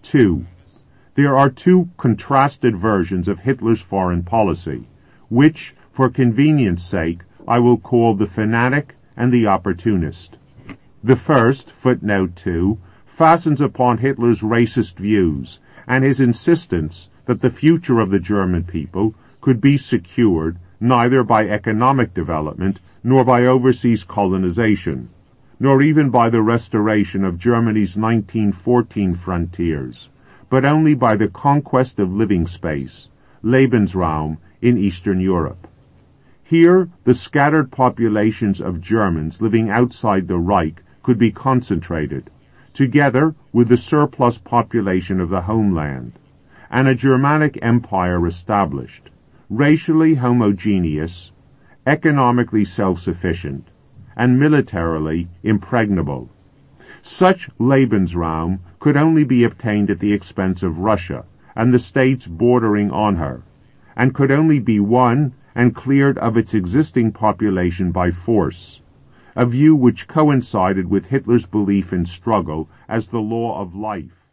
2. There are two contrasted versions of Hitler's foreign policy, which, for convenience sake, I will call the fanatic and the opportunist. The first, footnote 2, fastens upon Hitler's racist views and his insistence that the future of the German people could be secured neither by economic development nor by overseas colonization, nor even by the restoration of Germany's 1914 frontiers, but only by the conquest of living space, Lebensraum, in Eastern Europe. Here, the scattered populations of Germans living outside the Reich could be concentrated, together with the surplus population of the homeland, and a Germanic empire established, racially homogeneous, economically self-sufficient, and militarily impregnable. Such Lebensraum could only be obtained at the expense of Russia and the states bordering on her, and could only be won and cleared of its existing population by force, a view which coincided with Hitler's belief in struggle as the law of life.